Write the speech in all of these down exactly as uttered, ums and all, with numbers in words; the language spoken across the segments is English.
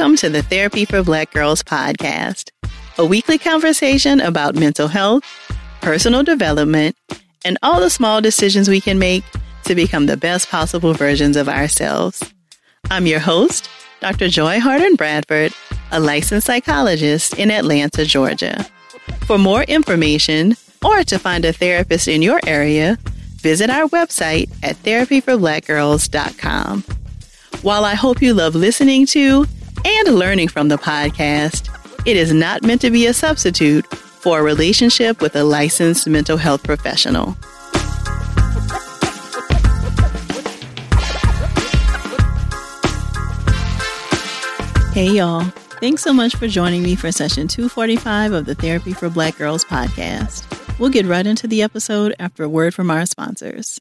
Welcome to the Therapy for Black Girls podcast, a weekly conversation about mental health, personal development, and all the small decisions we can make to become the best possible versions of ourselves. I'm your host, Doctor Joy Harden Bradford, a licensed psychologist in Atlanta, Georgia. For more information or to find a therapist in your area, visit our website at therapy for black girls dot com. While I hope you love listening to and learning from the podcast, it is not meant to be a substitute for a relationship with a licensed mental health professional. Hey y'all, thanks so much for joining me for session two forty-five of the Therapy for Black Girls podcast. We'll get right into the episode after a word from our sponsors.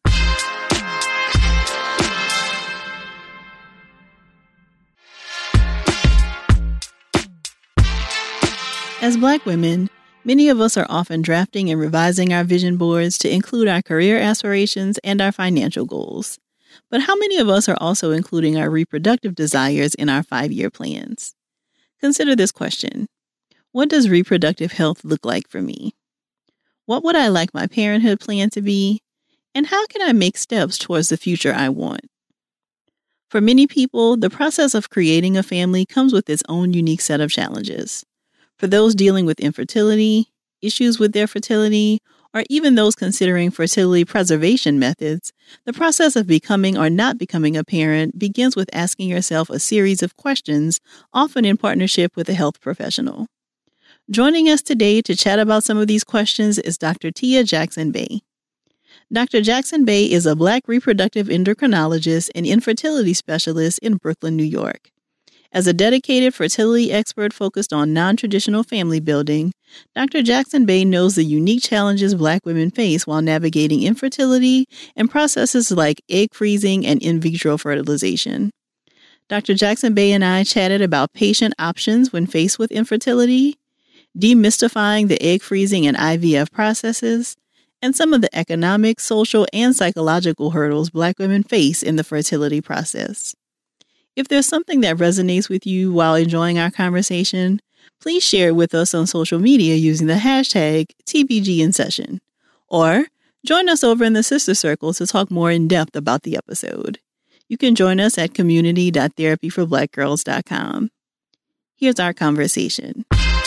As Black women, many of us are often drafting and revising our vision boards to include our career aspirations and our financial goals. But how many of us are also including our reproductive desires in our five-year plans? Consider this question. What does reproductive health look like for me? What would I like my parenthood plan to be? And how can I make steps towards the future I want? For many people, the process of creating a family comes with its own unique set of challenges. For those dealing with infertility, issues with their fertility, or even those considering fertility preservation methods, the process of becoming or not becoming a parent begins with asking yourself a series of questions, often in partnership with a health professional. Joining us today to chat about some of these questions is Doctor Tia Jackson Bey. Doctor Jackson Bey is a Black reproductive endocrinologist and infertility specialist in Brooklyn, New York. As a dedicated fertility expert focused on non-traditional family building, Doctor Jackson Bey knows the unique challenges Black women face while navigating infertility and processes like egg freezing and in vitro fertilization. Doctor Jackson Bey and I chatted about patient options when faced with infertility, demystifying the egg freezing and I V F processes, and some of the economic, social, and psychological hurdles Black women face in the fertility process. If there's something that resonates with you while enjoying our conversation, please share it with us on social media using the hashtag T B G in session, or join us over in the Sister Circle to talk more in depth about the episode. You can join us at community dot therapy for black girls dot com. Here's our conversation.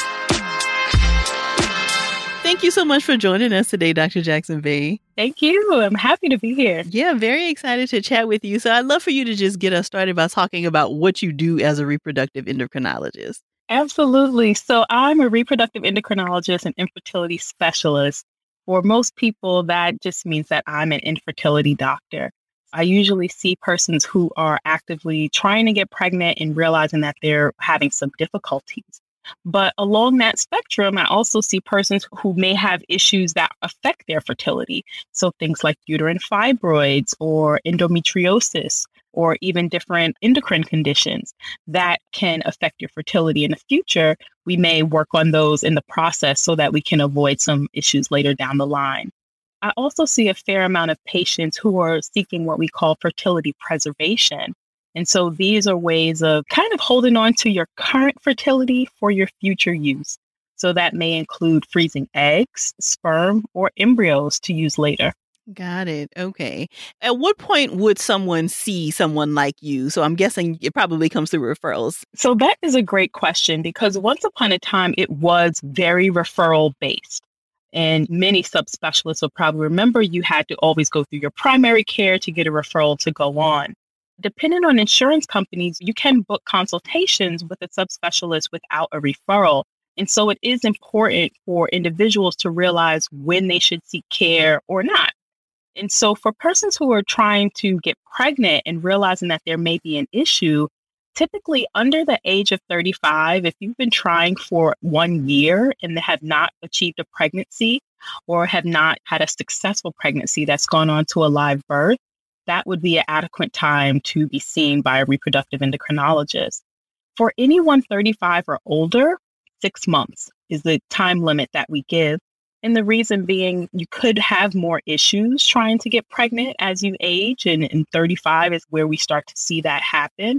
Thank you so much for joining us today, Doctor Jackson Bey. Thank you. I'm happy to be here. Yeah, very excited to chat with you. So I'd love for you to just get us started by talking about what you do as a reproductive endocrinologist. Absolutely. So I'm a reproductive endocrinologist and infertility specialist. For most people, that just means that I'm an infertility doctor. I usually see persons who are actively trying to get pregnant and realizing that they're having some difficulties. But along that spectrum, I also see persons who may have issues that affect their fertility. So things like uterine fibroids or endometriosis, or even different endocrine conditions that can affect your fertility in the future. We may work on those in the process so that we can avoid some issues later down the line. I also see a fair amount of patients who are seeking what we call fertility preservation. And so these are ways of kind of holding on to your current fertility for your future use. So that may include freezing eggs, sperm, or embryos to use later. Got it. Okay. At what point would someone see someone like you? So I'm guessing it probably comes through referrals. So that is a great question, because once upon a time, it was very referral based. And many subspecialists will probably remember you had to always go through your primary care to get a referral to go on. Depending on insurance companies, you can book consultations with a subspecialist without a referral. And so it is important for individuals to realize when they should seek care or not. And so for persons who are trying to get pregnant and realizing that there may be an issue, typically under the age of thirty-five, if you've been trying for one year and have not achieved a pregnancy or have not had a successful pregnancy that's gone on to a live birth, that would be an adequate time to be seen by a reproductive endocrinologist. For anyone thirty-five or older, six months is the time limit that we give. And the reason being, you could have more issues trying to get pregnant as you age, and, and thirty-five is where we start to see that happen.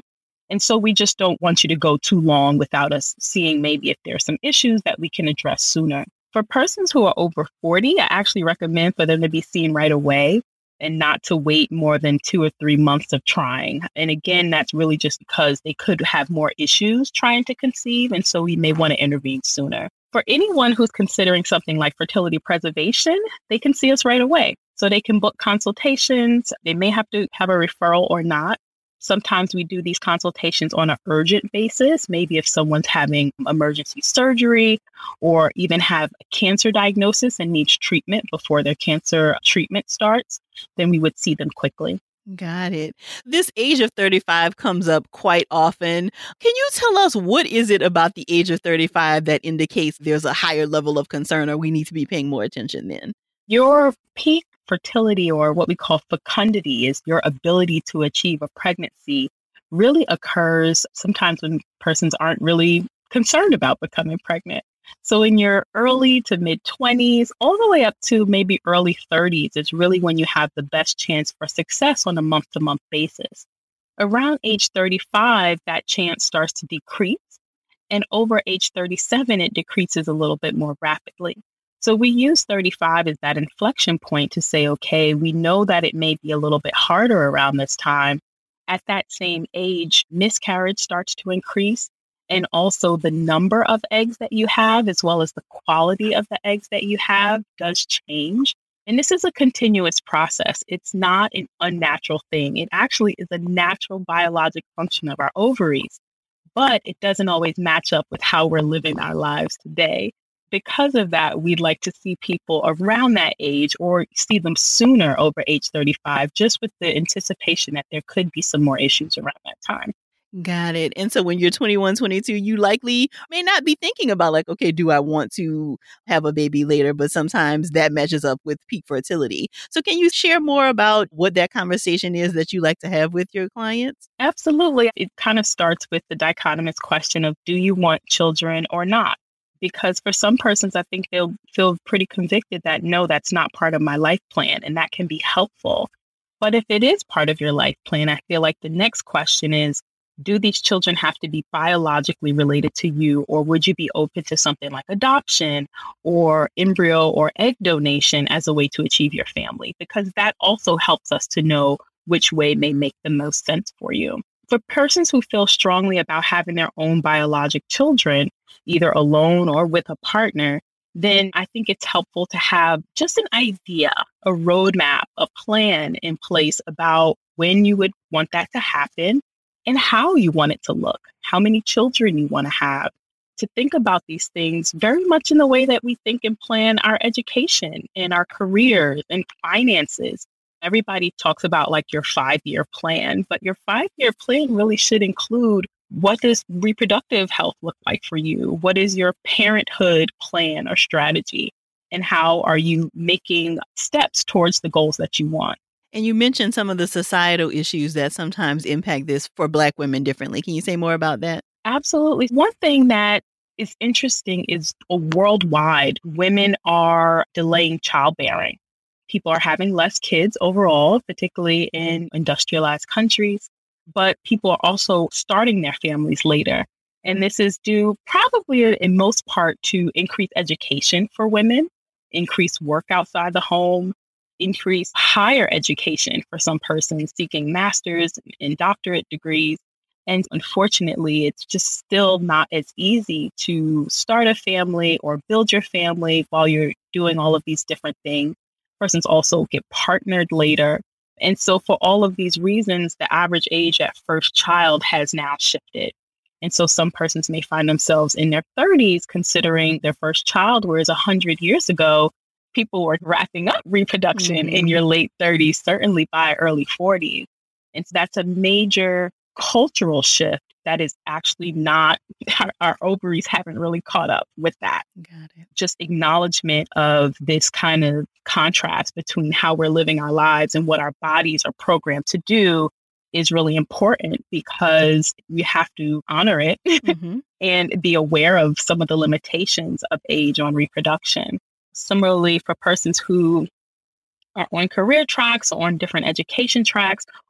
And so we just don't want you to go too long without us seeing maybe if there's some issues that we can address sooner. For persons who are over forty, I actually recommend for them to be seen right away and not to wait more than two or three months of trying. And again, that's really just because they could have more issues trying to conceive. And so we may want to intervene sooner. For anyone who's considering something like fertility preservation, they can see us right away. So they can book consultations. They may have to have a referral or not. Sometimes we do these consultations on an urgent basis, maybe if someone's having emergency surgery or even have a cancer diagnosis and needs treatment before their cancer treatment starts, then we would see them quickly. Got it. This age of thirty-five comes up quite often. Can you tell us what is it about the age of thirty-five that indicates there's a higher level of concern or we need to be paying more attention then? Your peak fertility, or what we call fecundity, is your ability to achieve a pregnancy, really occurs sometimes when persons aren't really concerned about becoming pregnant. So in your early to mid twenties, all the way up to maybe early thirties, is really when you have the best chance for success on a month to month basis. Around age thirty-five, that chance starts to decrease. And over age thirty-seven, it decreases a little bit more rapidly. So we use thirty-five as that inflection point to say, okay, we know that it may be a little bit harder around this time. At that same age, miscarriage starts to increase. And also the number of eggs that you have, as well as the quality of the eggs that you have, does change. And this is a continuous process. It's not an unnatural thing. It actually is a natural biologic function of our ovaries, but it doesn't always match up with how we're living our lives today. Because of that, we'd like to see people around that age or see them sooner over age thirty-five, just with the anticipation that there could be some more issues around that time. Got it. And so when you're twenty-one, twenty-two, you likely may not be thinking about like, okay, do I want to have a baby later? But sometimes that matches up with peak fertility. So can you share more about what that conversation is that you like to have with your clients? Absolutely. It kind of starts with the dichotomous question of, do you want children or not? Because for some persons, I think they'll feel pretty convicted that, no, that's not part of my life plan, and that can be helpful. But if it is part of your life plan, I feel like the next question is, do these children have to be biologically related to you, or would you be open to something like adoption or embryo or egg donation as a way to achieve your family? Because that also helps us to know which way may make the most sense for you. For persons who feel strongly about having their own biologic children, either alone or with a partner, then I think it's helpful to have just an idea, a roadmap, a plan in place about when you would want that to happen and how you want it to look, how many children you want to have, to think about these things very much in the way that we think and plan our education and our careers and finances. Everybody talks about like your five-year plan, but your five-year plan really should include, what does reproductive health look like for you? What is your parenthood plan or strategy? And how are you making steps towards the goals that you want? And you mentioned some of the societal issues that sometimes impact this for Black women differently. Can you say more about that? Absolutely. One thing that is interesting is worldwide, women are delaying childbearing. People are having less kids overall, particularly in industrialized countries, but people are also starting their families later. And this is due probably in most part to increased education for women, increased work outside the home, increased higher education for some persons seeking master's and doctorate degrees. And unfortunately, it's just still not as easy to start a family or build your family while you're doing all of these different things. Persons also get partnered later. And so for all of these reasons, the average age at first child has now shifted. And so some persons may find themselves in their thirties considering their first child, whereas one hundred years ago, people were wrapping up reproduction mm-hmm. in your late thirties, certainly by early forties. And so that's a major cultural shift that is actually not, our, our ovaries haven't really caught up with that. Got it. Just acknowledgement of this kind of contrast between how we're living our lives and what our bodies are programmed to do is really important, because you have to honor it mm-hmm. and be aware of some of the limitations of age on reproduction. Similarly, for persons who are on career tracks or on different education tracks,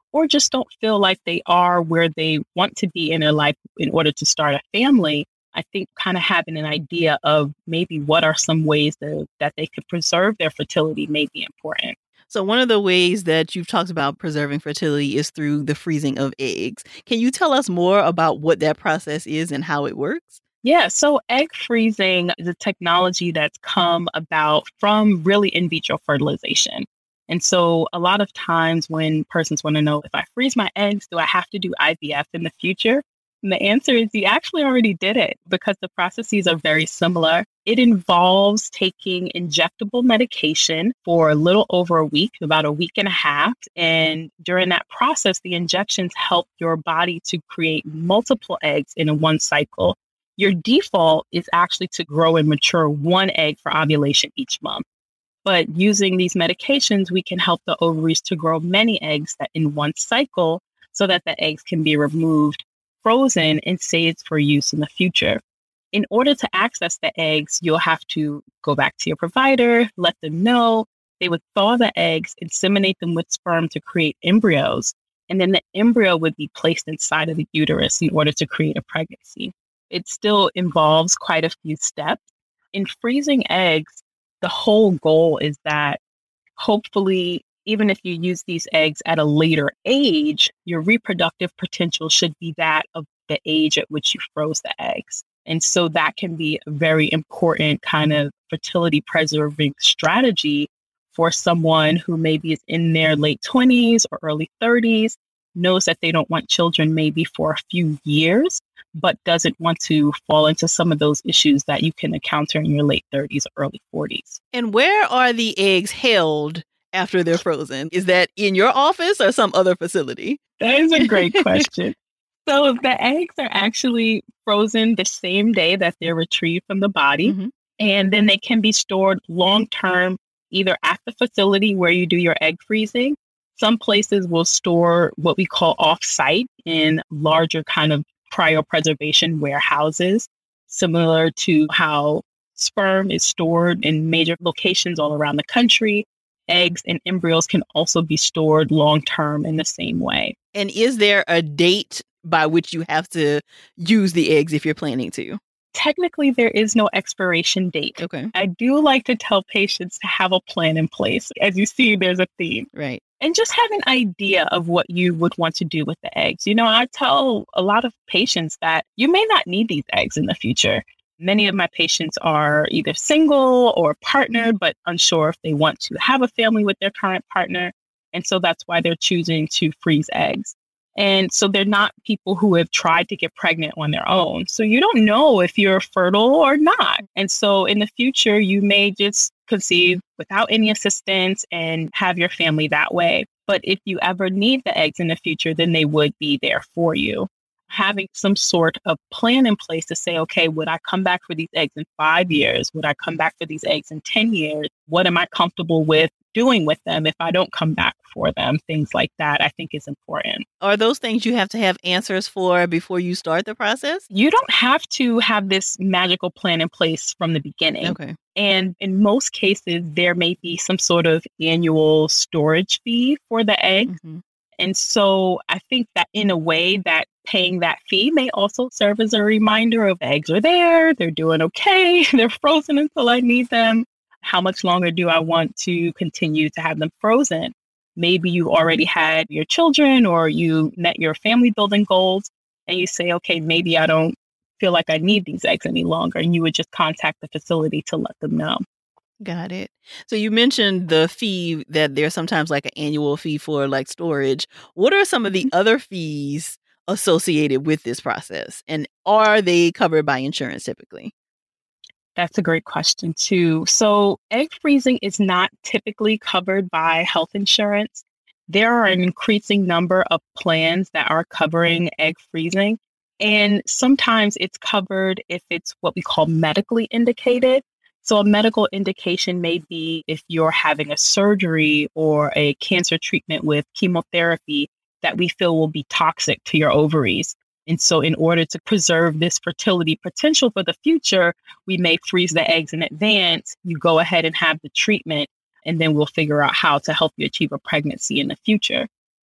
or just don't feel like they are where they want to be in their life in order to start a family, I think kind of having an idea of maybe what are some ways that, that they could preserve their fertility may be important. So one of the ways that you've talked about preserving fertility is through the freezing of eggs. Can you tell us more about what that process is and how it works? Yeah, so egg freezing is a technology that's come about from really in vitro fertilization. And so a lot of times when persons want to know, if I freeze my eggs, do I have to do I V F in the future? And the answer is you actually already did it because the processes are very similar. It involves taking injectable medication for a little over a week, about a week and a half. And during that process, the injections help your body to create multiple eggs in a one cycle. Your default is actually to grow and mature one egg for ovulation each month. But using these medications, we can help the ovaries to grow many eggs that in one cycle so that the eggs can be removed, frozen, and saved for use in the future. In order to access the eggs, you'll have to go back to your provider, let them know. They would thaw the eggs, inseminate them with sperm to create embryos, and then the embryo would be placed inside of the uterus in order to create a pregnancy. It still involves quite a few steps. In freezing eggs, the whole goal is that hopefully, even if you use these eggs at a later age, your reproductive potential should be that of the age at which you froze the eggs. And so that can be a very important kind of fertility preserving strategy for someone who maybe is in their late twenties or early thirties, knows that they don't want children maybe for a few years, but doesn't want to fall into some of those issues that you can encounter in your late thirties or early forties. And where are the eggs held after they're frozen? Is that in your office or some other facility? That is a great question. So the eggs are actually frozen the same day that they're retrieved from the body. Mm-hmm. And then they can be stored long term, either at the facility where you do your egg freezing. Some places will store what we call off-site in larger kind of cryopreservation warehouses, similar to how sperm is stored in major locations all around the country. Eggs and embryos can also be stored long-term in the same way. And is there a date by which you have to use the eggs if you're planning to? Technically, there is no expiration date. Okay. I do like to tell patients to have a plan in place. As you see, there's a theme. Right. And just have an idea of what you would want to do with the eggs. You know, I tell a lot of patients that you may not need these eggs in the future. Many of my patients are either single or partnered, but unsure if they want to have a family with their current partner. And so that's why they're choosing to freeze eggs. And so they're not people who have tried to get pregnant on their own. So you don't know if you're fertile or not. And so in the future, you may just conceive without any assistance and have your family that way. But if you ever need the eggs in the future, then they would be there for you. Having some sort of plan in place to say, okay, would I come back for these eggs in five years? Would I come back for these eggs in ten years? What am I comfortable with doing with them if I don't come back for them? Things like that, I think is important. Are those things you have to have answers for before you start the process? You don't have to have this magical plan in place from the beginning. Okay. And in most cases, there may be some sort of annual storage fee for the eggs. Mm-hmm. And so I think that in a way that paying that fee may also serve as a reminder of eggs are there, they're doing okay, they're frozen until I need them. How much longer do I want to continue to have them frozen? Maybe you already had your children or you met your family building goals and you say, okay, maybe I don't feel like I need these eggs any longer. And you would just contact the facility to let them know. Got it. So you mentioned the fee that there's sometimes like an annual fee for like storage. What are some of the other fees associated with this process? And are they covered by insurance typically? That's a great question too. So egg freezing is not typically covered by health insurance. There are an increasing number of plans that are covering egg freezing. And sometimes it's covered if it's what we call medically indicated. So a medical indication may be if you're having a surgery or a cancer treatment with chemotherapy that we feel will be toxic to your ovaries. And so in order to preserve this fertility potential for the future, we may freeze the eggs in advance. You go ahead and have the treatment, and then we'll figure out how to help you achieve a pregnancy in the future.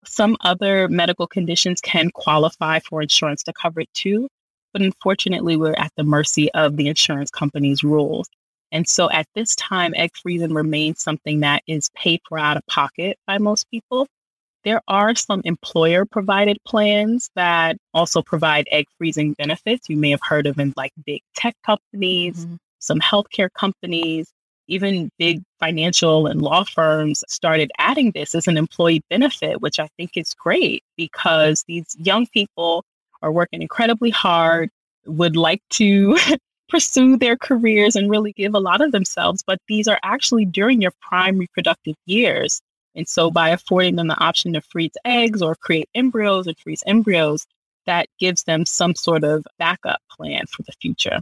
Some other medical conditions can qualify for insurance to cover it too, but unfortunately, we're at the mercy of the insurance company's rules. And so at this time, egg freezing remains something that is paid for out of pocket by most people. There are some employer provided plans that also provide egg freezing benefits. You may have heard of in like big tech companies, Mm-hmm. some healthcare companies, even big financial and law firms started adding this as an employee benefit, which I think is great because these young people are working incredibly hard, would like to pursue their careers and really give a lot of themselves, but these are actually during your prime reproductive years. And so by affording them the option to freeze eggs or create embryos and freeze embryos, that gives them some sort of backup plan for the future.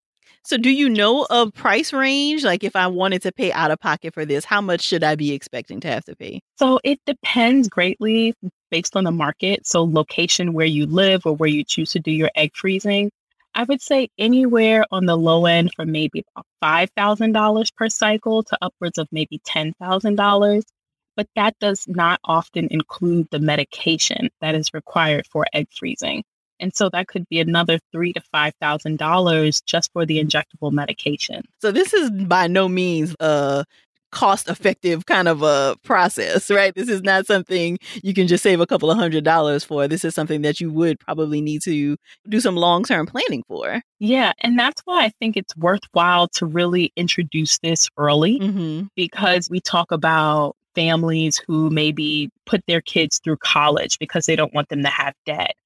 So do you know a price range? Like if I wanted to pay out of pocket for this, how much should I be expecting to have to pay? So it depends greatly based on the market. So location where you live or where you choose to do your egg freezing. I would say anywhere on the low end from maybe about five thousand dollars per cycle to upwards of maybe ten thousand dollars. But that does not often include the medication that is required for egg freezing. And so that could be another three to five thousand dollars just for the injectable medication. So this is by no means a cost effective kind of a process, right? This is not something you can just save a couple of hundred dollars for. This is something that you would probably need to do some long-term planning for. Yeah, and that's why I think it's worthwhile to really introduce this early Mm-hmm. because we talk about families who maybe put their kids through college because they don't want them to have debt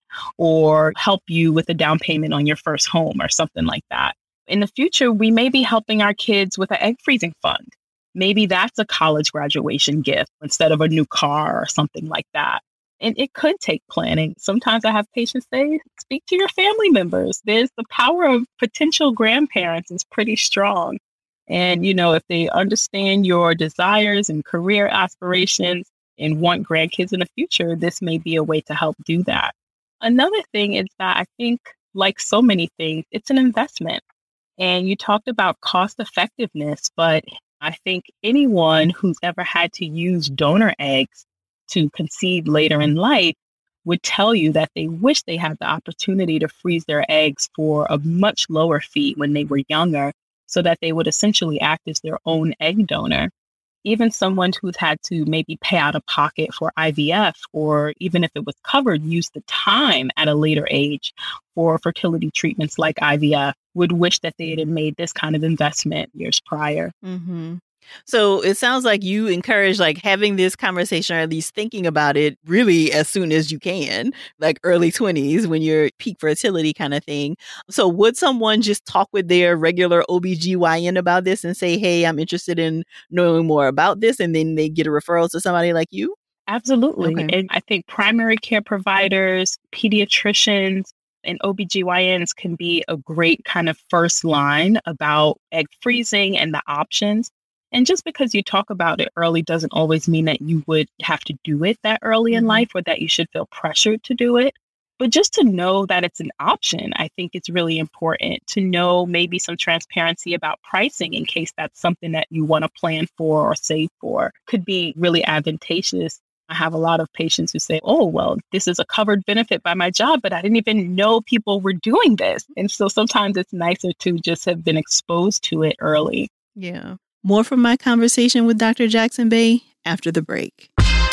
or help you with a down payment on your first home or something like that. In the future, we may be helping our kids with an egg freezing fund. Maybe that's a college graduation gift instead of a new car or something like that. And it could take planning. Sometimes I have patients say, speak to your family members. There's the power of potential grandparents is pretty strong. And, you know, if they understand your desires and career aspirations and want grandkids in the future, this may be a way to help do that. Another thing is that I think, like so many things, it's an investment. And you talked about cost effectiveness, but I think anyone who's ever had to use donor eggs to conceive later in life would tell you that they wish they had the opportunity to freeze their eggs for a much lower fee when they were younger, so that they would essentially act as their own egg donor. Even someone who's had to maybe pay out of pocket for I V F, or even if it was covered, use the time at a later age for fertility treatments like I V F, would wish that they had made this kind of investment years prior. Mm-hmm. So it sounds like you encourage like having this conversation or at least thinking about it really as soon as you can, like early twenties when you're peak fertility kind of thing. So would someone just talk with their regular O B G Y N about this and say, hey, I'm interested in knowing more about this, and then they get a referral to somebody like you? Absolutely. Okay. And I think primary care providers, pediatricians, and O B G Y Ns can be a great kind of first line about egg freezing and the options. And just because you talk about it early doesn't always mean that you would have to do it that early in Mhm. life or that you should feel pressured to do it. But just to know that it's an option, I think it's really important to know maybe some transparency about pricing in case that's something that you want to plan for or save for. Could be really advantageous. I have a lot of patients who say, oh, well, this is a covered benefit by my job, but I didn't even know people were doing this. And so sometimes it's nicer to just have been exposed to it early. Yeah. More from my conversation with Doctor Jackson-Bey after the break.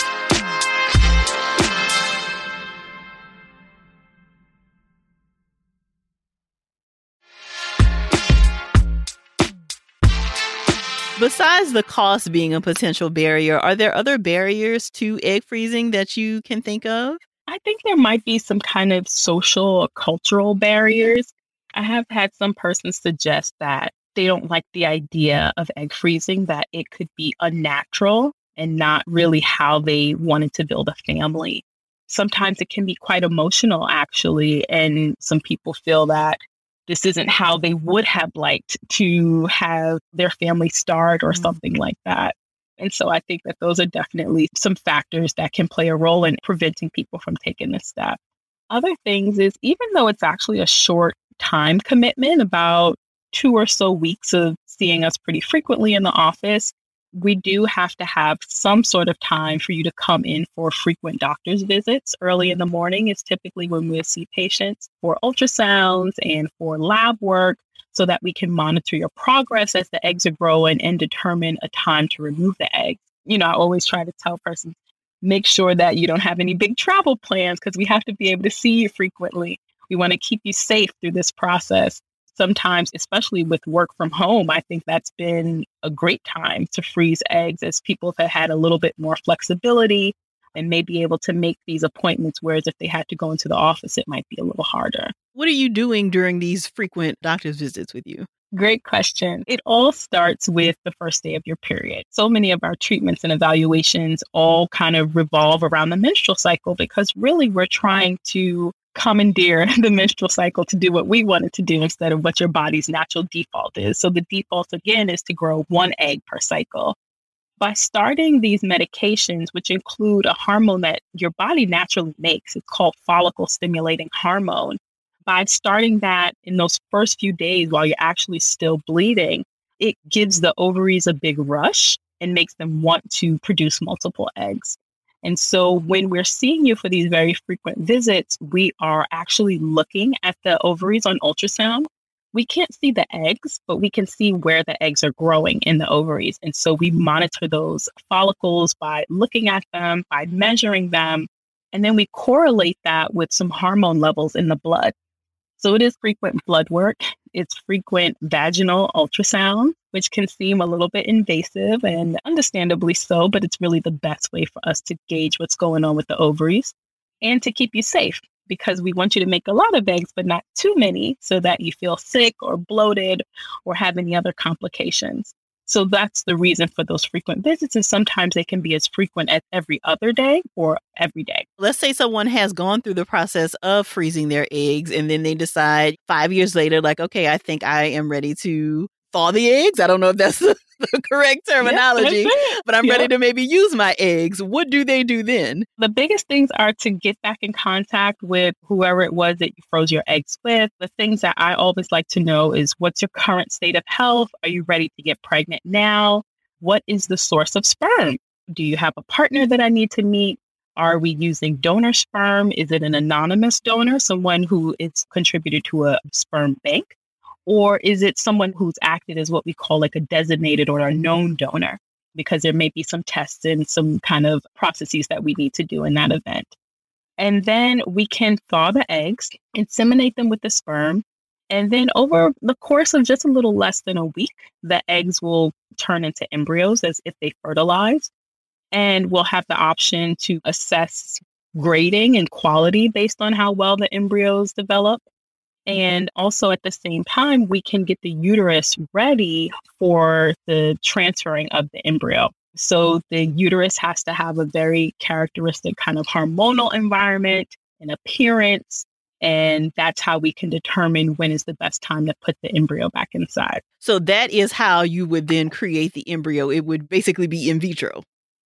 Besides the cost being a potential barrier, are there other barriers to egg freezing that you can think of? I think there might be some kind of social or cultural barriers. I have had some persons suggest that they don't like the idea of egg freezing, that it could be unnatural and not really how they wanted to build a family. Sometimes it can be quite emotional, actually, and some people feel that this isn't how they would have liked to have their family start or Mm. something like that. And so I think that those are definitely some factors that can play a role in preventing people from taking this step. Other things is, even though it's actually a short time commitment, about two or so weeks of seeing us pretty frequently in the office, we do have to have some sort of time for you to come in for frequent doctor's visits. Early in the morning is typically when we see patients for ultrasounds and for lab work so that we can monitor your progress as the eggs are growing and determine a time to remove the eggs. You know, I always try to tell persons, make sure that you don't have any big travel plans because we have to be able to see you frequently. We want to keep you safe through this process. Sometimes, especially with work from home, I think that's been a great time to freeze eggs as people have had a little bit more flexibility and may be able to make these appointments, whereas if they had to go into the office, it might be a little harder. What are you doing during these frequent doctor's visits with you? Great question. It all starts with the first day of your period. So many of our treatments and evaluations all kind of revolve around the menstrual cycle because really we're trying to commandeer the menstrual cycle to do what we want it to do instead of what your body's natural default is. So the default, again, is to grow one egg per cycle. By starting these medications, which include a hormone that your body naturally makes, it's called follicle stimulating hormone. By starting that in those first few days while you're actually still bleeding, it gives the ovaries a big rush and makes them want to produce multiple eggs. And so when we're seeing you for these very frequent visits, we are actually looking at the ovaries on ultrasound. We can't see the eggs, but we can see where the eggs are growing in the ovaries. And so we monitor those follicles by looking at them, by measuring them, and then we correlate that with some hormone levels in the blood. So it is frequent blood work. It's frequent vaginal ultrasound, which can seem a little bit invasive and understandably so, but it's really the best way for us to gauge what's going on with the ovaries and to keep you safe because we want you to make a lot of eggs, but not too many so that you feel sick or bloated or have any other complications. So that's the reason for those frequent visits. And sometimes they can be as frequent as every other day or every day. Let's say someone has gone through the process of freezing their eggs and then they decide five years later, like, okay, I think I am ready to thaw the eggs. I don't know if that's the, the correct terminology, yeah, but I'm yeah. ready to maybe use my eggs. What do they do then? The biggest things are to get back in contact with whoever it was that you froze your eggs with. The things that I always like to know is what's your current state of health? Are you ready to get pregnant now? What is the source of sperm? Do you have a partner that I need to meet? Are we using donor sperm? Is it an anonymous donor, someone who is contributed to a sperm bank? Or is it someone who's acted as what we call like a designated or a known donor? Because there may be some tests and some kind of processes that we need to do in that event. And then we can thaw the eggs, inseminate them with the sperm. And then over the course of just a little less than a week, the eggs will turn into embryos as if they fertilize. And we'll have the option to assess grading and quality based on how well the embryos develop. And also at the same time, we can get the uterus ready for the transferring of the embryo. So the uterus has to have a very characteristic kind of hormonal environment and appearance. And that's how we can determine when is the best time to put the embryo back inside. So that is how you would then create the embryo. It would basically be in vitro.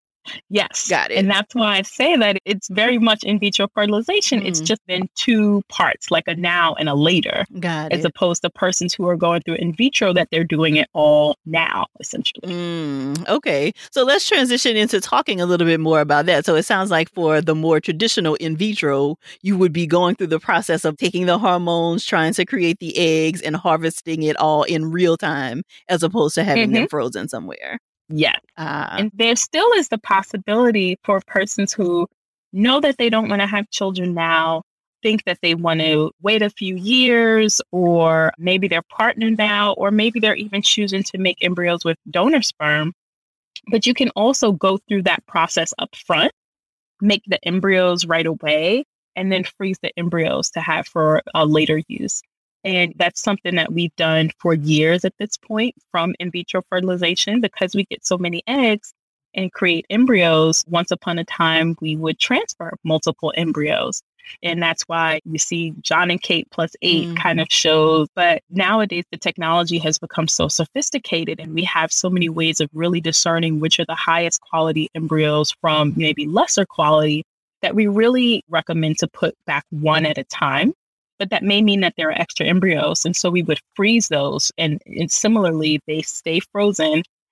Yes. Got it. And that's why I say that it's very much in vitro fertilization. Mm. It's just been two parts, like a now and a later. Got as it. opposed to persons who are going through in vitro that they're doing it all now, essentially. Mm, okay. So let's transition into talking a little bit more about that. So it sounds like for the more traditional in vitro, you would be going through the process of taking the hormones, trying to create the eggs and harvesting it all in real time, as opposed to having mm-hmm. them frozen somewhere. Yes. Uh, and there still is the possibility for persons who know that they don't want to have children now, think that they want to wait a few years, or maybe they're partnered now, or maybe they're even choosing to make embryos with donor sperm. But you can also go through that process up front, make the embryos right away, and then freeze the embryos to have for a later use. And that's something that we've done for years at this point from in vitro fertilization, because we get so many eggs and create embryos. Once upon a time, we would transfer multiple embryos. And that's why you see John and Kate plus eight mm-hmm. kind of shows. But nowadays, the technology has become so sophisticated and we have so many ways of really discerning which are the highest quality embryos from maybe lesser quality that we really recommend to put back one at a time. But that may mean that there are extra embryos. And so we would freeze those. And, and similarly, they stay frozen.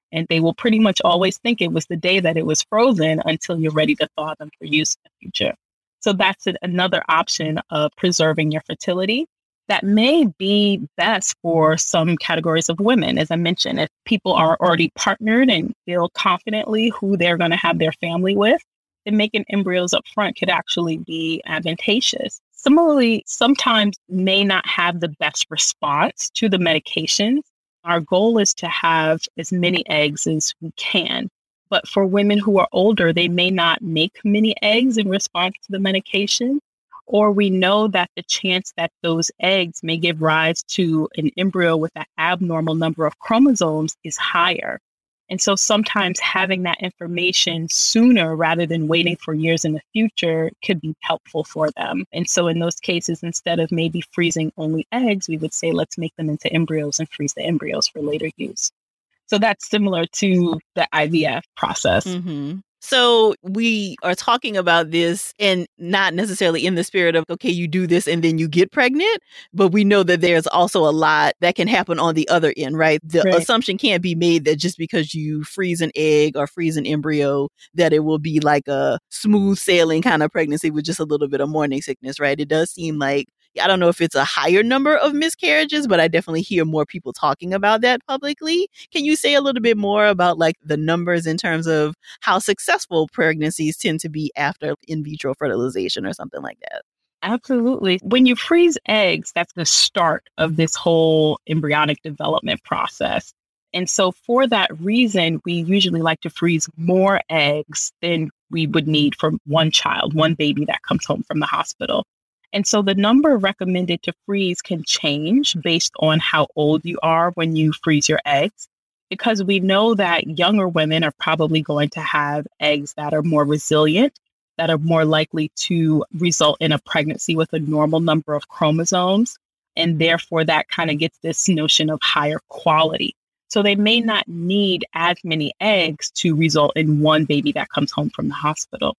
And they will pretty much always think it was the day that it was frozen until you're ready to thaw them for use in the future. So that's an, another option of preserving your fertility that may be best for some categories of women. As I mentioned, if people are already partnered and feel confidently who they're going to have their family with, then making embryos up front could actually be advantageous. Similarly, sometimes may not have the best response to the medications. Our goal is to have as many eggs as we can. But for women who are older, they may not make many eggs in response to the medication, or we know that the chance that those eggs may give rise to an embryo with an abnormal number of chromosomes is higher. And so sometimes having that information sooner rather than waiting for years in the future could be helpful for them. And so in those cases, instead of maybe freezing only eggs, we would say, let's make them into embryos and freeze the embryos for later use. So that's similar to the I V F process. Mm-hmm. So we are talking about this and not necessarily in the spirit of, okay, you do this and then you get pregnant, but we know that there's also a lot that can happen on the other end, right? The Right. assumption can't be made that just because you freeze an egg or freeze an embryo, that it will be like a smooth sailing kind of pregnancy with just a little bit of morning sickness, right? It does seem like, I don't know if it's a higher number of miscarriages, but I definitely hear more people talking about that publicly. Can you say a little bit more about like the numbers in terms of how successful pregnancies tend to be after in vitro fertilization or something like that? Absolutely. When you freeze eggs, that's the start of this whole embryonic development process. And so for that reason, we usually like to freeze more eggs than we would need for one child, one baby that comes home from the hospital. And so the number recommended to freeze can change based on how old you are when you freeze your eggs, because we know that younger women are probably going to have eggs that are more resilient, that are more likely to result in a pregnancy with a normal number of chromosomes. And therefore, that kind of gets this notion of higher quality. So they may not need as many eggs to result in one baby that comes home from the hospital.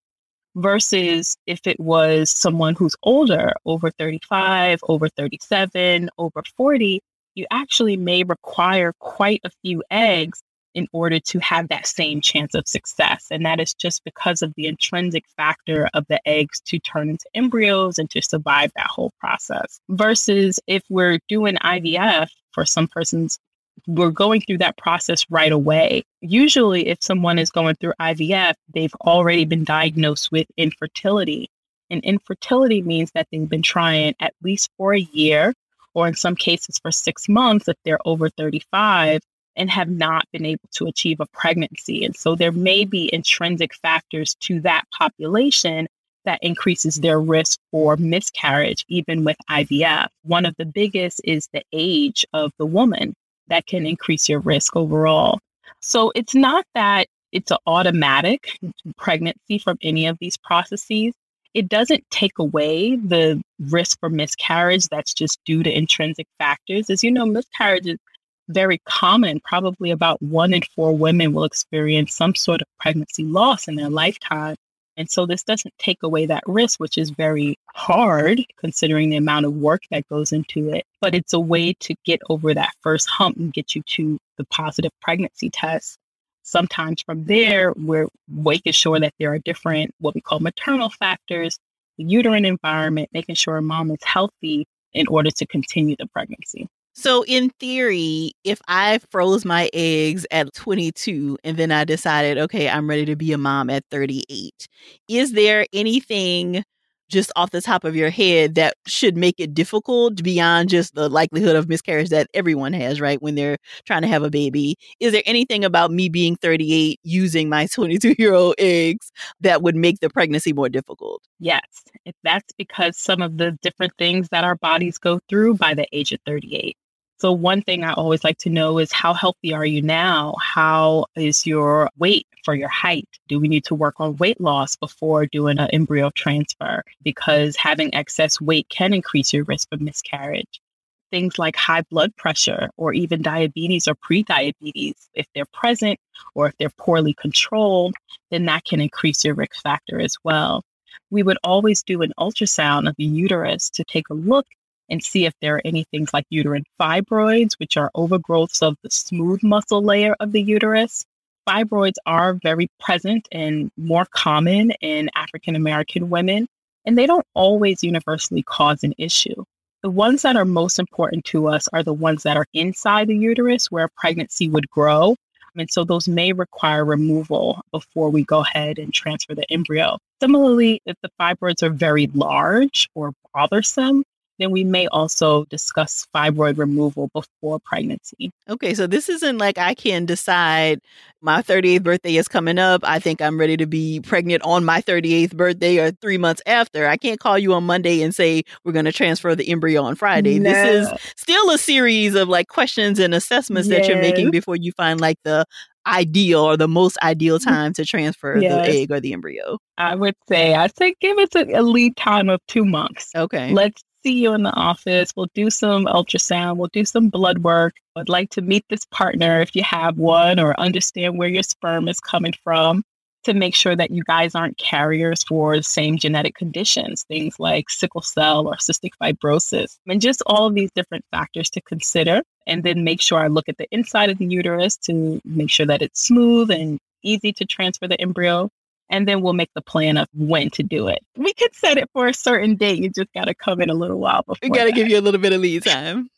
Versus if it was someone who's older, over thirty-five, over thirty-seven, over forty, you actually may require quite a few eggs in order to have that same chance of success. And that is just because of the intrinsic factor of the eggs to turn into embryos and to survive that whole process. Versus if we're doing I V F, for some persons, we're going through that process right away. Usually, if someone is going through I V F, they've already been diagnosed with infertility. And infertility means that they've been trying at least for a year, or in some cases for six months if they're over thirty-five, and have not been able to achieve a pregnancy. And so there may be intrinsic factors to that population that increases their risk for miscarriage, even with I V F. One of the biggest is the age of the woman. That can increase your risk overall. So it's not that it's an automatic pregnancy from any of these processes. It doesn't take away the risk for miscarriage that's just due to intrinsic factors. As you know, miscarriage is very common. Probably about one in four women will experience some sort of pregnancy loss in their lifetime. And so this doesn't take away that risk, which is very hard considering the amount of work that goes into it. But it's a way to get over that first hump and get you to the positive pregnancy test. Sometimes from there, we're making sure that there are different, what we call maternal factors, the uterine environment, making sure a mom is healthy in order to continue the pregnancy. So in theory, if I froze my eggs at twenty-two and then I decided, okay, I'm ready to be a mom at thirty-eight, is there anything just off the top of your head that should make it difficult beyond just the likelihood of miscarriage that everyone has, right, when they're trying to have a baby? Is there anything about me being thirty-eight using my twenty-two-year-old eggs that would make the pregnancy more difficult? Yes, if that's because some of the different things that our bodies go through by the age of thirty-eight. So one thing I always like to know is, how healthy are you now? How is your weight for your height? Do we need to work on weight loss before doing an embryo transfer? Because having excess weight can increase your risk of miscarriage. Things like high blood pressure or even diabetes or prediabetes, if they're present or if they're poorly controlled, then that can increase your risk factor as well. We would always do an ultrasound of the uterus to take a look and see if there are any things like uterine fibroids, which are overgrowths of the smooth muscle layer of the uterus. Fibroids are very present and more common in African American women, and they don't always universally cause an issue. The ones that are most important to us are the ones that are inside the uterus where pregnancy would grow. And so those may require removal before we go ahead and transfer the embryo. Similarly, if the fibroids are very large or bothersome, then we may also discuss fibroid removal before pregnancy. Okay, so this isn't like I can decide my thirty-eighth birthday is coming up. I think I'm ready to be pregnant on my thirty-eighth birthday or three months after. I can't call you on Monday and say we're going to transfer the embryo on Friday. No. This is still a series of like questions and assessments yes. that you're making before you find like the ideal or the most ideal time to transfer yes. the egg or the embryo. I would say, I'd say give it a, a lead time of two months. Okay. Let's see you in the office. We'll do some ultrasound. We'll do some blood work. I'd like to meet this partner if you have one or understand where your sperm is coming from to make sure that you guys aren't carriers for the same genetic conditions, things like sickle cell or cystic fibrosis, and just all of these different factors to consider. And then make sure I look at the inside of the uterus to make sure that it's smooth and easy to transfer the embryo. And then we'll make the plan of when to do it. We could set it for a certain date. You just got to come in a little while before. We got to give you a little bit of lead time.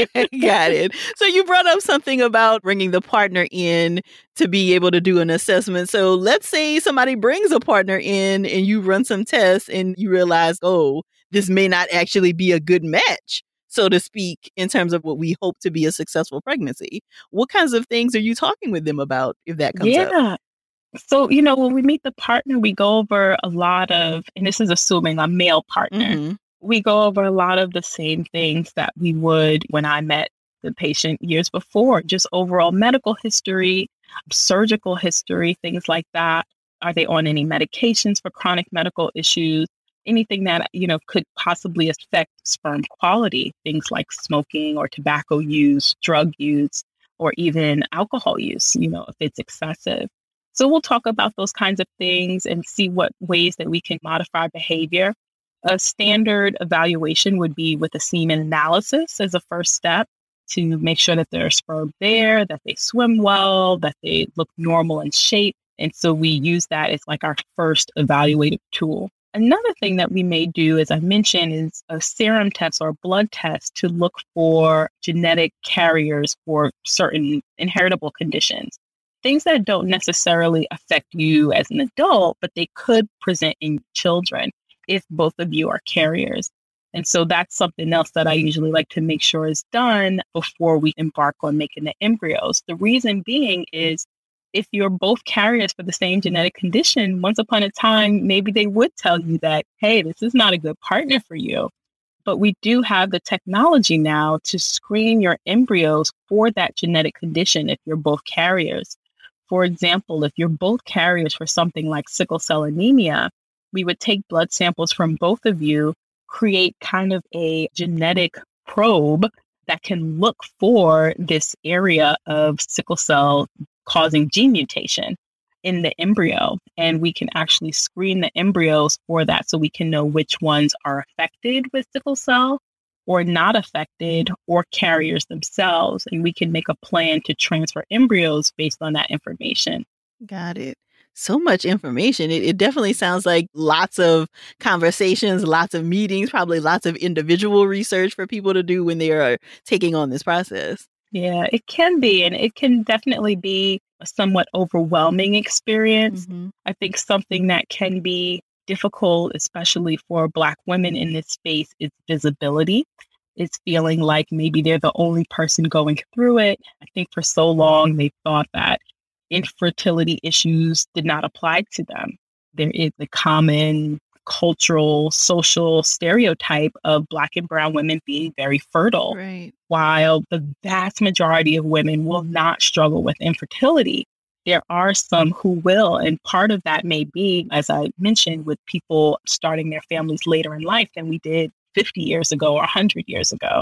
Got it. So you brought up something about bringing the partner in to be able to do an assessment. So let's say somebody brings a partner in and you run some tests and you realize, oh, this may not actually be a good match, so to speak, in terms of what we hope to be a successful pregnancy. What kinds of things are you talking with them about if that comes yeah. up? Yeah. So, you know, when we meet the partner, we go over a lot of, and this is assuming a male partner, mm-hmm. we go over a lot of the same things that we would when I met the patient years before, just overall medical history, surgical history, things like that. Are they on any medications for chronic medical issues? Anything that, you know, could possibly affect sperm quality, things like smoking or tobacco use, drug use, or even alcohol use, you know, if it's excessive. So we'll talk about those kinds of things and see what ways that we can modify behavior. A standard evaluation would be with a semen analysis as a first step to make sure that there are sperm there, that they swim well, that they look normal in shape. And so we use that as like our first evaluative tool. Another thing that we may do, as I mentioned, is a serum test or a blood test to look for genetic carriers for certain inheritable conditions. Things that don't necessarily affect you as an adult, but they could present in children if both of you are carriers. And so that's something else that I usually like to make sure is done before we embark on making the embryos. The reason being is if you're both carriers for the same genetic condition, once upon a time, maybe they would tell you that, hey, this is not a good partner for you. But we do have the technology now to screen your embryos for that genetic condition if you're both carriers. For example, if you're both carriers for something like sickle cell anemia, we would take blood samples from both of you, create kind of a genetic probe that can look for this area of sickle cell causing gene mutation in the embryo. And we can actually screen the embryos for that so we can know which ones are affected with sickle cell or not affected or carriers themselves. And we can make a plan to transfer embryos based on that information. Got it. So much information. It, it definitely sounds like lots of conversations, lots of meetings, probably lots of individual research for people to do when they are taking on this process. Yeah, it can be. And it can definitely be a somewhat overwhelming experience. Mm-hmm. I think something that can be difficult, especially for Black women in this space, is visibility. It's feeling like maybe they're the only person going through it. I think for so long they thought that infertility issues did not apply to them. There is the common cultural, social stereotype of Black and brown women being very fertile, right, while the vast majority of women will not struggle with infertility. There are some who will, and part of that may be, as I mentioned, with people starting their families later in life than we did fifty years ago or one hundred years ago.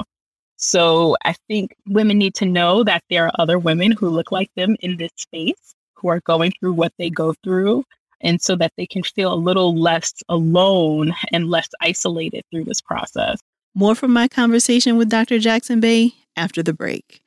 So I think women need to know that there are other women who look like them in this space who are going through what they go through, and so that they can feel a little less alone and less isolated through this process. More from my conversation with Doctor Jackson-Bey after the break.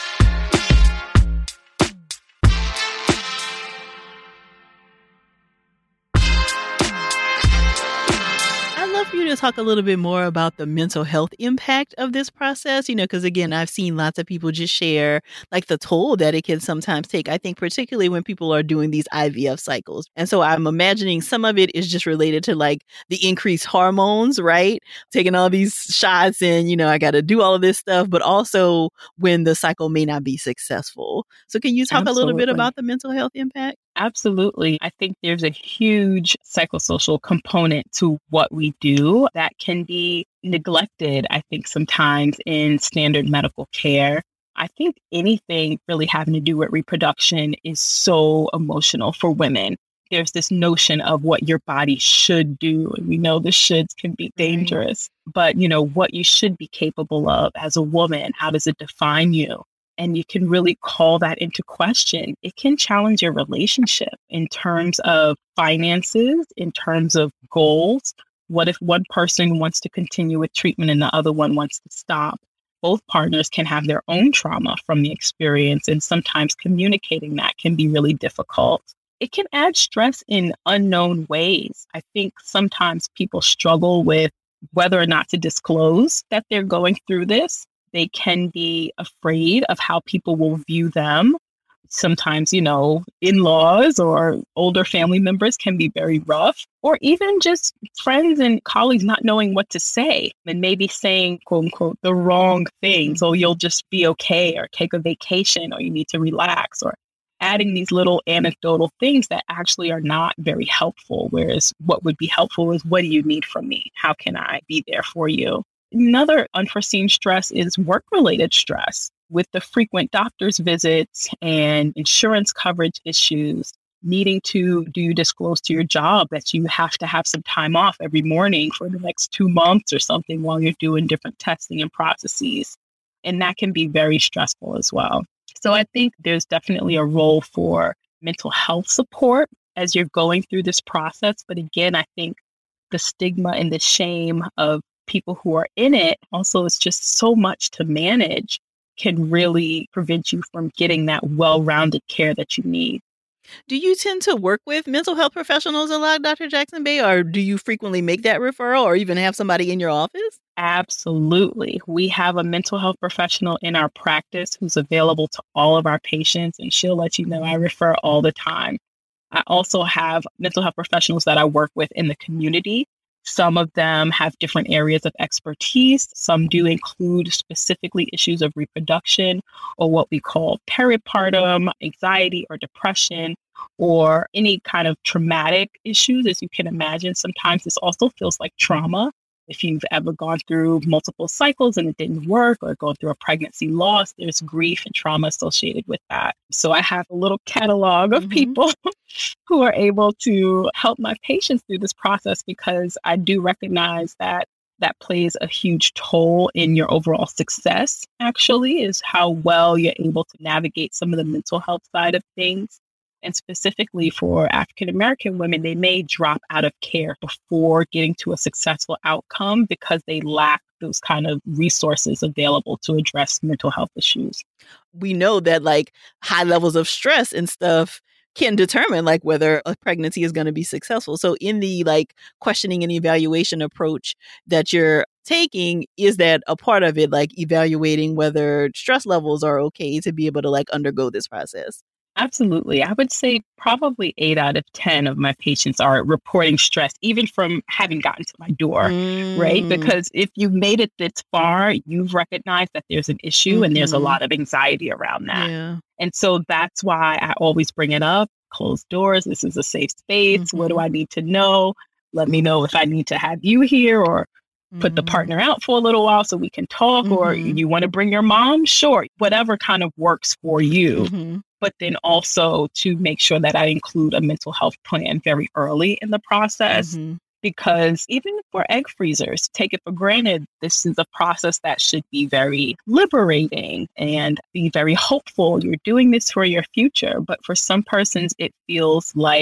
For you to talk a little bit more about the mental health impact of this process, you know, because again, I've seen lots of people just share like the toll that it can sometimes take. I think particularly when people are doing these I V F cycles. And so I'm imagining some of it is just related to like the increased hormones, right? Taking all these shots and, you know, I got to do all of this stuff, but also when the cycle may not be successful. So can you talk Absolutely. a little bit about the mental health impact? Absolutely. I think there's a huge psychosocial component to what we do that can be neglected, I think, sometimes in standard medical care. I think anything really having to do with reproduction is so emotional for women. There's this notion of what your body should do. And we know the shoulds can be dangerous, right. but you know, what you should be capable of as a woman, how does it define you? And you can really call that into question. It can challenge your relationship in terms of finances, in terms of goals. What if one person wants to continue with treatment and the other one wants to stop? Both partners can have their own trauma from the experience, and sometimes communicating that can be really difficult. It can add stress in unknown ways. I think sometimes people struggle with whether or not to disclose that they're going through this. They can be afraid of how people will view them. Sometimes, you know, in-laws or older family members can be very rough, or even just friends and colleagues not knowing what to say and maybe saying, quote unquote, the wrong things. Oh, you'll just be okay, or take a vacation, or you need to relax, or adding these little anecdotal things that actually are not very helpful. Whereas what would be helpful is, what do you need from me? How can I be there for you? Another unforeseen stress is work-related stress with the frequent doctor's visits and insurance coverage issues, needing to do you disclose to your job that you have to have some time off every morning for the next two months or something while you're doing different testing and processes. And that can be very stressful as well. So I think there's definitely a role for mental health support as you're going through this process. But again, I think the stigma and the shame of people who are in it, also it's just so much to manage, can really prevent you from getting that well-rounded care that you need. Do you tend to work with mental health professionals a lot, Doctor Jackson-Bey, or do you frequently make that referral or even have somebody in your office? Absolutely. We have a mental health professional in our practice who's available to all of our patients, and she'll let you know I refer all the time. I also have mental health professionals that I work with in the community. Some of them have different areas of expertise. Some do include specifically issues of reproduction, or what we call peripartum anxiety or depression, or any kind of traumatic issues. As you can imagine, sometimes this also feels like trauma. If you've ever gone through multiple cycles and it didn't work, or going through a pregnancy loss, there's grief and trauma associated with that. So I have a little catalog of mm-hmm. people who are able to help my patients through this process, because I do recognize that that plays a huge toll in your overall success, actually, is how well you're able to navigate some of the mental health side of things. And specifically for African American women, they may drop out of care before getting to a successful outcome because they lack those kind of resources available to address mental health issues. We know that like high levels of stress and stuff can determine like whether a pregnancy is going to be successful. So in the like questioning and evaluation approach that you're taking, is that a part of it, like evaluating whether stress levels are okay to be able to like undergo this process? Absolutely. I would say probably eight out of ten of my patients are reporting stress, even from having gotten to my door, mm. right? Because if you've made it this far, you've recognized that there's an issue mm-hmm. and there's a lot of anxiety around that. Yeah. And so that's why I always bring it up. Closed doors. This is a safe space. Mm-hmm. What do I need to know? Let me know if I need to have you here, or put the partner out for a little while so we can talk, mm-hmm. or you want to bring your mom? Sure. Whatever kind of works for you. Mm-hmm. But then also to make sure that I include a mental health plan very early in the process. Mm-hmm. Because even for egg freezers, take it for granted, this is a process that should be very liberating and be very hopeful. You're doing this for your future. But for some persons, it feels like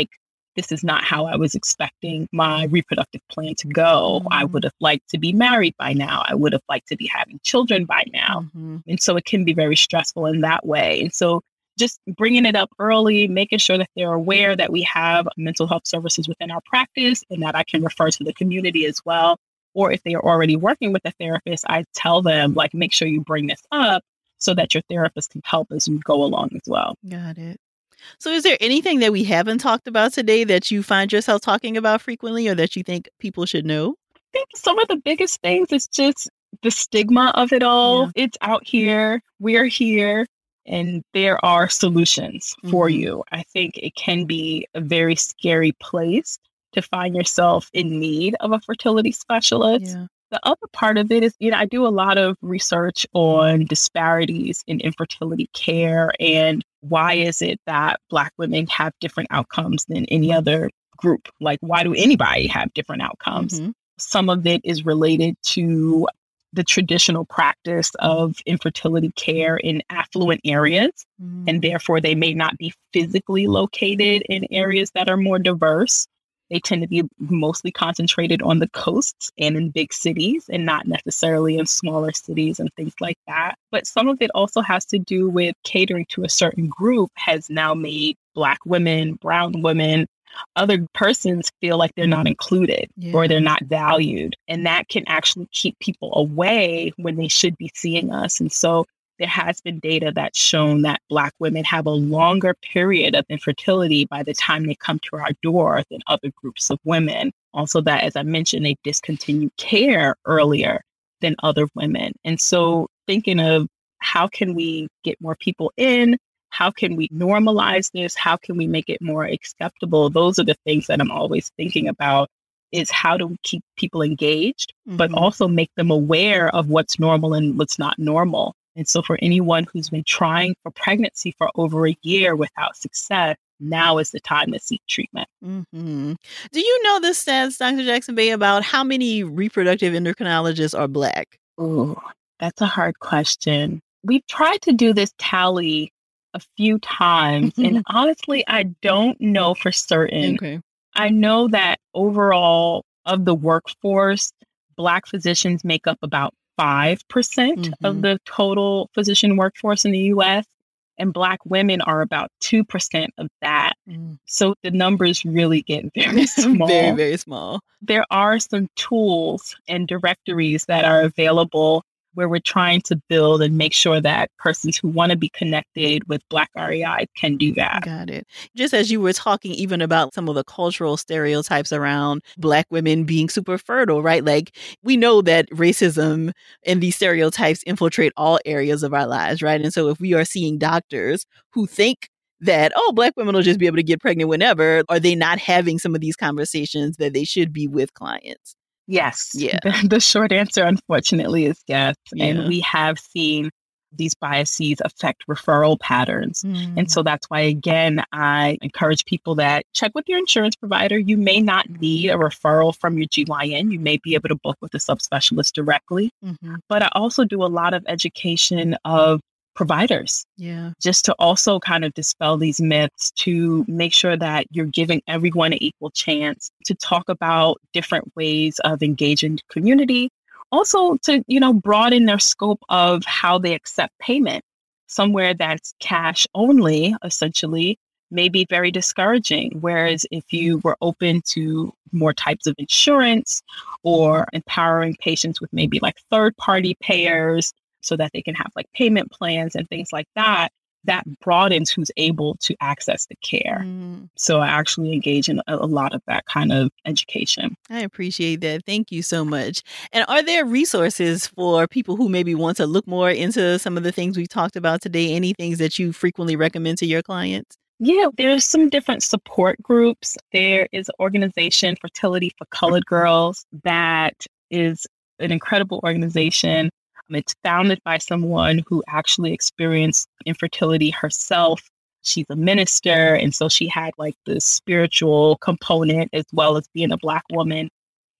this is not how I was expecting my reproductive plan to go. Mm-hmm. I would have liked to be married by now. I would have liked to be having children by now. Mm-hmm. And so it can be very stressful in that way. And so just bringing it up early, making sure that they're aware that we have mental health services within our practice and that I can refer to the community as well. Or if they are already working with a therapist, I tell them, like, make sure you bring this up so that your therapist can help as you go along as well. Got it. So is there anything that we haven't talked about today that you find yourself talking about frequently or that you think people should know? I think some of the biggest things is just the stigma of it all. Yeah. It's out here. We're here. And there are solutions for mm-hmm. you. I think it can be a very scary place to find yourself in need of a fertility specialist. Yeah. The other part of it is, you know, I do a lot of research on disparities in infertility care and why is it that Black women have different outcomes than any other group? Like, why do anybody have different outcomes? Mm-hmm. Some of it is related to the traditional practice of infertility care in affluent areas, mm-hmm. and therefore they may not be physically located in areas that are more diverse. They tend to be mostly concentrated on the coasts and in big cities and not necessarily in smaller cities and things like that. But some of it also has to do with catering to a certain group has now made Black women, brown women, other persons feel like they're not included yeah. or they're not valued. And that can actually keep people away when they should be seeing us. And so there has been data that's shown that Black women have a longer period of infertility by the time they come to our door than other groups of women. Also that, as I mentioned, they discontinue care earlier than other women. And so thinking of how can we get more people in? How can we normalize this? How can we make it more acceptable? Those are the things that I'm always thinking about is how do we keep people engaged, mm-hmm. but also make them aware of what's normal and what's not normal. And so for anyone who's been trying for pregnancy for over a year without success, now is the time to seek treatment. Mm-hmm. Do you know the stats, Doctor Jackson-Bey, about how many reproductive endocrinologists are Black? Oh, that's a hard question. We've tried to do this tally a few times. And honestly, I don't know for certain. Okay. I know that overall of the workforce, Black physicians make up about five percent mm-hmm. of the total physician workforce in the U S, and Black women are about two percent of that. Mm. So the numbers really get very small. Very, very small. There are some tools and directories that are available where we're trying to build and make sure that persons who want to be connected with Black R E I can do that. Got it. Just as you were talking even about some of the cultural stereotypes around Black women being super fertile, right? Like we know that racism and these stereotypes infiltrate all areas of our lives, right? And so if we are seeing doctors who think that, oh, Black women will just be able to get pregnant whenever, are they not having some of these conversations that they should be with clients? Yes. Yeah. The, the short answer, unfortunately, is yes. Yeah. And we have seen these biases affect referral patterns. Mm. And so that's why, again, I encourage people that check with your insurance provider. You may not need a referral from your G Y N. You may be able to book with a subspecialist directly. Mm-hmm. But I also do a lot of education of providers. Yeah. Just to also kind of dispel these myths, to make sure that you're giving everyone an equal chance to talk about different ways of engaging the community. Also to, you know, broaden their scope of how they accept payment. Somewhere that's cash only, essentially, may be very discouraging. Whereas if you were open to more types of insurance or empowering patients with maybe like third-party payers, so that they can have like payment plans and things like that, that broadens who's able to access the care. Mm. So I actually engage in a, a lot of that kind of education. I appreciate that. Thank you so much. And are there resources for people who maybe want to look more into some of the things we've talked about today? Any things that you frequently recommend to your clients? Yeah, there's some different support groups. There is an organization, Fertility for Colored Girls, that is an incredible organization. It's founded by someone who actually experienced infertility herself. She's a minister, and so she had like the spiritual component as well as being a Black woman.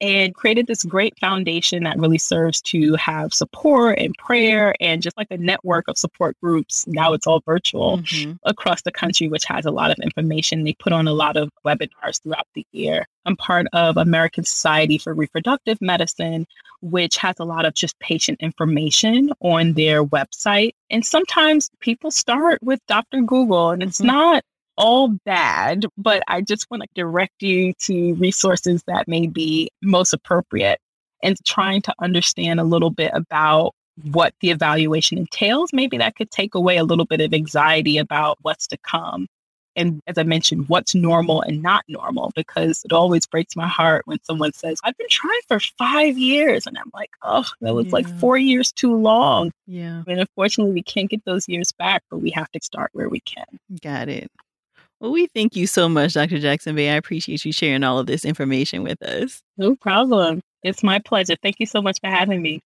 and created this great foundation that really serves to have support and prayer and just like a network of support groups. Now it's all virtual mm-hmm. across the country, which has a lot of information. They put on a lot of webinars throughout the year. I'm part of American Society for Reproductive Medicine, which has a lot of just patient information on their website. And sometimes people start with Doctor Google, and it's mm-hmm. not all bad, but I just want to direct you to resources that may be most appropriate and trying to understand a little bit about what the evaluation entails. Maybe that could take away a little bit of anxiety about what's to come. And as I mentioned, what's normal and not normal, because it always breaks my heart when someone says, I've been trying for five years. And I'm like, oh, that was yeah. like four years too long. Yeah. And unfortunately, we can't get those years back, but we have to start where we can. Got it. Well, we thank you so much, Doctor Jackson-Bey. I appreciate you sharing all of this information with us. No problem. It's my pleasure. Thank you so much for having me.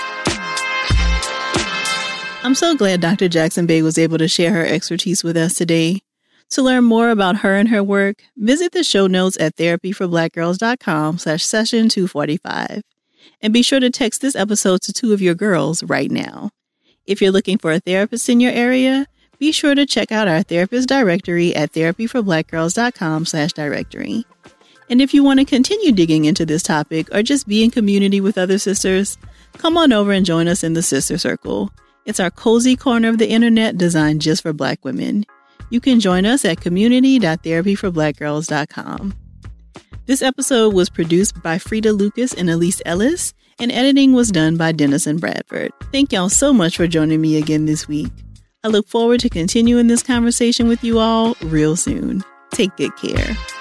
I'm so glad Doctor Jackson-Bey was able to share her expertise with us today. To learn more about her and her work, visit the show notes at therapyforblackgirls.com slash session 245. And be sure to text this episode to two of your girls right now. If you're looking for a therapist in your area, be sure to check out our therapist directory at therapyforblackgirls.com slash directory. And if you want to continue digging into this topic or just be in community with other sisters, come on over and join us in the Sister Circle. It's our cozy corner of the internet designed just for Black women. You can join us at community dot therapy for black girls dot com. This episode was produced by Frida Lucas and Elise Ellis, and editing was done by Dennison Bradford. Thank y'all so much for joining me again this week. I look forward to continuing this conversation with you all real soon. Take good care.